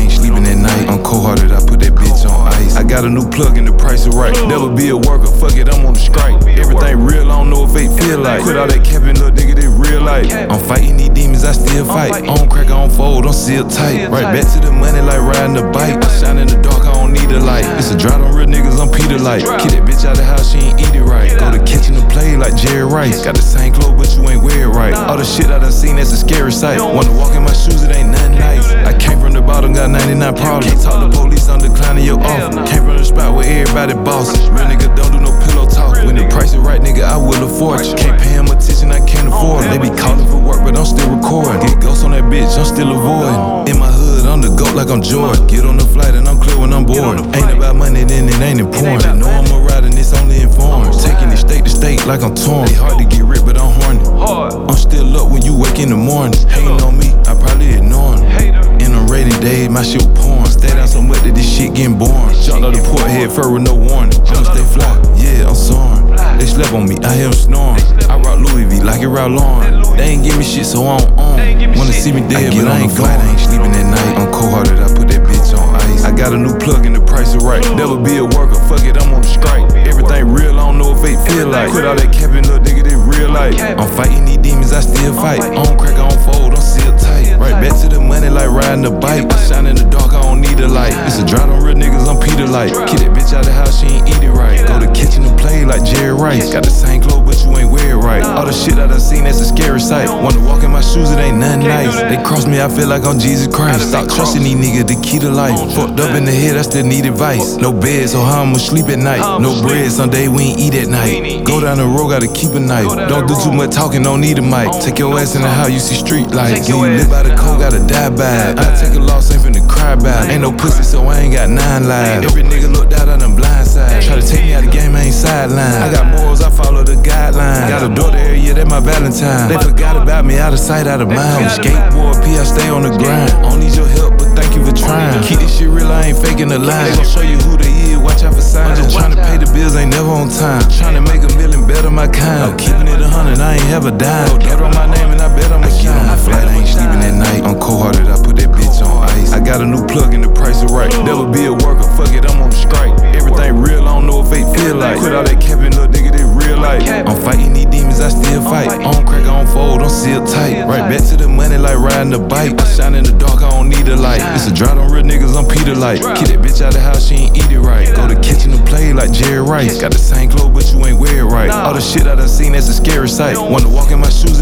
ain't sleeping at night. I'm cold-hearted, I put that bitch on ice. I got a new plug and the price is right. Never be a worker, fuck it, I'm on the strike. Everything real, I don't know what fake feel like. Quit all that capping, little nigga, this real life. I'm fighting these demons, I still fight. I don't crack, I don't fold, I'm seal tight. Right back to the money like riding a bike. I shine in the dark, I don't need a light. It's a drought on real niggas, I'm Peter Light. Get that bitch out the house, she ain't eat it right. Go to kitchen and play like Jerry Rice. Got the same clothes, but you ain't wear it right. All the shit I done seen, that's a scary sight. Wanna walk in my shoes, it ain't nothing nice. I came from the bottom, got 99 problems. Can't talk to police, I'm declining your offer. Came from the spot where everybody bosses. Real nigga don't do no pillow talk. When the price is right, nigga, I will afford you. Can't pay him attention, I can't afford it. They be calling for work, but I'm still recording. Get ghosts on that bitch, I'm still avoiding. In my hood, I'm the GOAT like I'm Jordan. Get on the flight and I'm clear when I'm bored. Ain't about money, then it ain't important. They know I'm a rider, and it's only informed. Taking it state to state like I'm torn. They hard to get rid, but I'm horny. I'm still up when you wake in the morning. Hating on me, I probably ignore him. In them rainy days, my shit was pouring. Stay down so much that this shit getting boring. Jumped out the port head first with no warning. I'ma stay fly, yeah, I'm soaring. They slept on me, I hear them snoring. I rock Louis V like it Ralph Lauren. They ain't give me shit, so I don't own. Wanna see me dead, but I ain't flight, I ain't sleeping at night. I'm cold-hearted, I put that bitch on ice. I got a new plug and the price is right. Never be a worker, fuck it, I'm on the strike. Everything real, I don't know what fake feel like. Quit all that capping, little nigga, this real life. I'm fighting these demons, I still fight. I don't crack, I don't fold, I'm seal tight. Right back to the money like riding a bike. I shine in the dark, I don't need a light. It's a drought on real niggas, I'm Peter Light. Get that bitch out the house, she ain't eat it right. Go to kitchen and play like Jerry Rice. Got the same clothes, but you ain't wear it right. All the shit I done seen, that's a scary sight. Wanna walk in my shoes, it ain't nothing nice. They cross me, I feel like I'm Jesus Christ. Stop trusting these niggas, the key to life. Fucked up in the head, I still need advice. No bed, so how I'ma sleep at night? No bread, someday we ain't eat at night. Go down the road, gotta keep a knife. Don't do too much talking, don't need a mic. Take your ass in the house, you see street lights. When you live by the code, gotta die by it. I take a loss, ain't finna cry about it. Ain't no pussy, so I ain't got 9 lives. Every nigga looked out on them blind side. Try to take me out the game, I ain't sideline. I got morals, I follow the guidelines. Got a daughter every year, that my Valentine. They forgot about me, out of sight, out of mind. Skateboard P, I stay on the grind. I don't need your help, but thank you for trying. Keep this shit real, I ain't faking the line. They gon' show you who they is, watch out for signs. I'm just tryna pay the bills, ain't never on time. Tryna make a million better my kind. I'm keeping it 100, I ain't have a dime. Get on my name and I bet I'ma shine. On my flight, I ain't sleeping at night. I'm cold-hearted, I put that bitch on ice. I got a new plug and the price is right. Never be a worker, fuck it, I'm on the strike. Everything real, I don't know what fake feel like. Quit all that capping, little nigga, this real life. I'm fighting these demons, I still fight. I don't crack, I don't fold, I'm seal tight. Right back to the money like riding a bike. I shine in the dark, I don't need a light. It's a drought on real niggas, I'm Peter Light. Get that bitch out the house, she ain't eat it right. Go to kitchen and play like Jerry Rice. Got the same clothes, but you ain't wear it right. All the shit I done seen, that's a scary sight. Wanna walk in my shoes,